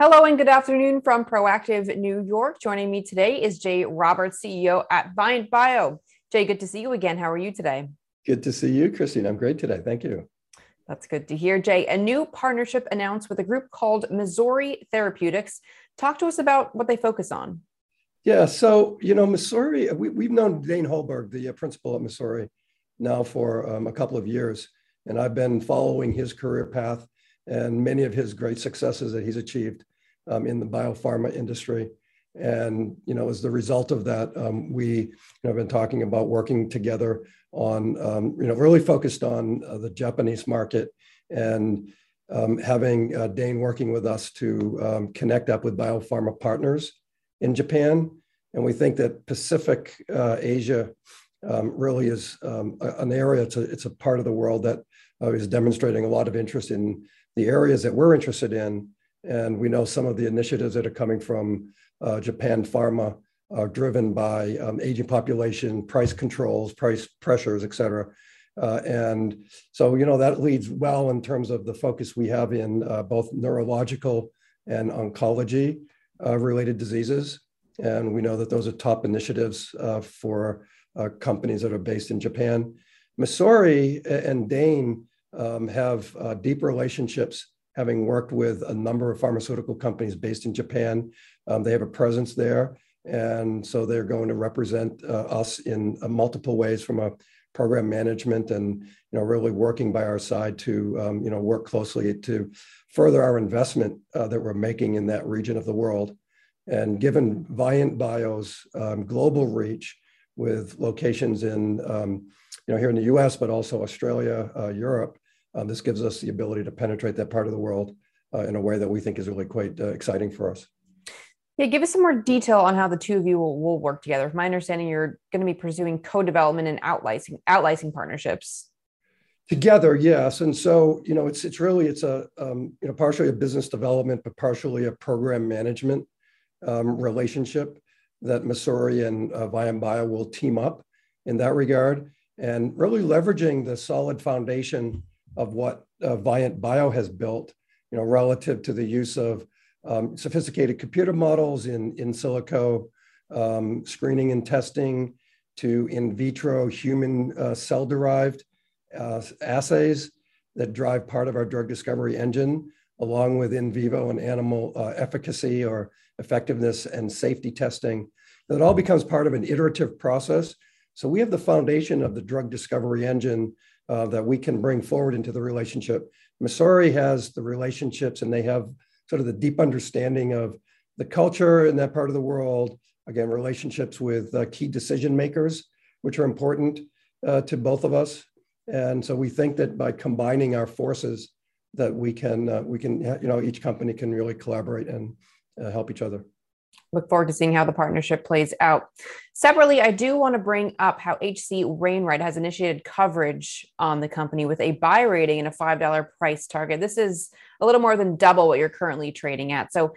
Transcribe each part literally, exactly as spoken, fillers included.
Hello and good afternoon from Proactive New York. Joining me today is Jay Roberts, C E O at Vyant Bio. Jay, good to see you again. How are you today? Good to see you, Christine. I'm great today. Thank you. That's good to hear. Jay, a new partnership announced with a group called Missouri Therapeutics. Talk to us about what they focus on. Yeah, so, you know, Missouri, we, we've known Dane Holberg, the uh, principal at Missouri, now for um, a couple of years. And I've been following his career path and many of his great successes that he's achieved um, in the biopharma industry. And, you know, as the result of that, um, we you know, have been talking about working together on, um, you know, really focused on uh, the Japanese market and um, having uh, Dane working with us to um, connect up with biopharma partners in Japan. And we think that Pacific uh, Asia um, really is um, an area, it's a, it's a part of the world that uh, is demonstrating a lot of interest in the areas that we're interested in. And we know some of the initiatives that are coming from uh, Japan Pharma are driven by um, aging population, price controls, price pressures, et cetera. Uh, and so, you know, that leads well in terms of the focus we have in uh, both neurological and oncology uh, related diseases. And we know that those are top initiatives uh, for uh, companies that are based in Japan. Missouri and Dane um, have uh, deep relationships, having worked with a number of pharmaceutical companies based in Japan. Um, they have a presence there. And so they're going to represent uh, us in uh, multiple ways from a program management and, you know, really working by our side to, um, you know, work closely to further our investment uh, that we're making in that region of the world. And given Vyant Bio's um, global reach with locations in, um, you know, here in the U S, but also Australia, uh, Europe, um, this gives us the ability to penetrate that part of the world uh, in a way that we think is really quite uh, exciting for us. Yeah, give us some more detail on how the two of you will, will work together. From my understanding, you're going to be pursuing co-development and out-licensing, out-licensing partnerships. Together, yes. And so, you know, it's it's really, it's a, um, you know, partially a business development, but partially a program management um, relationship that Missouri and uh, Vyant Bio will team up in that regard, and really leveraging the solid foundation of what uh, Vyant Bio has built, you know, relative to the use of um, sophisticated computer models in, in silico um, screening and testing to in vitro human uh, cell-derived uh, assays that drive part of our drug discovery engine, along with in vivo and animal uh, efficacy or effectiveness and safety testing. That all becomes part of an iterative process. So we have the foundation of the drug discovery engine uh, that we can bring forward into the relationship. Missouri has the relationships and they have sort of the deep understanding of the culture in that part of the world. Again, relationships with uh, key decision makers, which are important uh, to both of us. And so we think that by combining our forces, that we can, uh, we can, you know, each company can really collaborate and uh, help each other. Look forward to seeing how the partnership plays out. Separately, I do want to bring up how H C Wainwright has initiated coverage on the company with a buy rating and a five dollar price target. This is a little more than double what you're currently trading at. So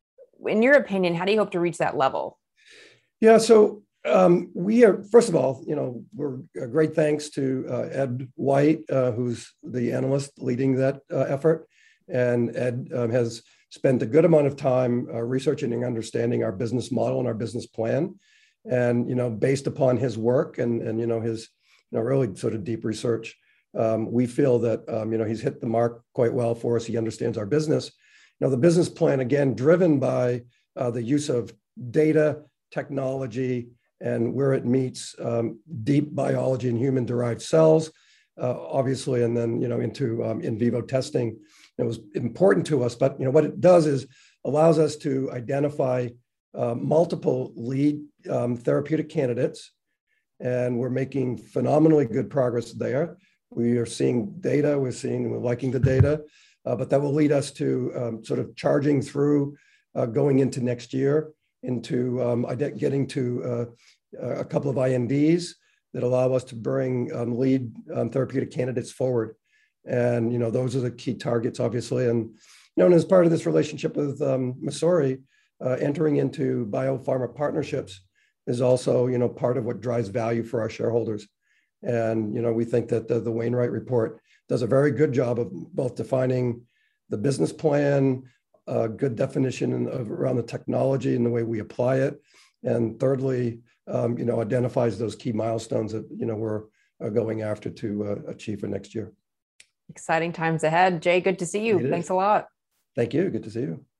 in your opinion, how do you hope to reach that level? Yeah, so um, we are, first of all, you know, we're uh, great thanks to uh, Ed White, uh, who's the analyst leading that uh, effort. And Ed um, has spent a good amount of time uh, researching and understanding our business model and our business plan. And, you know, based upon his work and, and you know, his, you know, really sort of deep research, um, we feel that, um, you know, he's hit the mark quite well for us. He understands our business. You know, the business plan, again, driven by uh, the use of data, technology, and where it meets um, deep biology and human-derived cells, uh, obviously, and then, you know, into um, in vivo testing. It was important to us, but you know what it does is allows us to identify uh, multiple lead um, therapeutic candidates, and we're making phenomenally good progress there. We are seeing data, we're seeing, we're liking the data, uh, but that will lead us to um, sort of charging through, uh, going into next year, into um, getting to uh, a couple of I N Ds that allow us to bring um, lead um, therapeutic candidates forward. And, you know, those are the key targets, obviously. And, you know, and as part of this relationship with um, Missouri, uh, entering into biopharma partnerships is also, you know, part of what drives value for our shareholders. And, you know, we think that the, the Wainwright report does a very good job of both defining the business plan, a good definition of around the technology and the way we apply it. And thirdly, um, you know, identifies those key milestones that, you know, we're uh, going after to uh, achieve for next year. Exciting times ahead. Jay, good to see you. Thanks a lot. Thank you. Good to see you.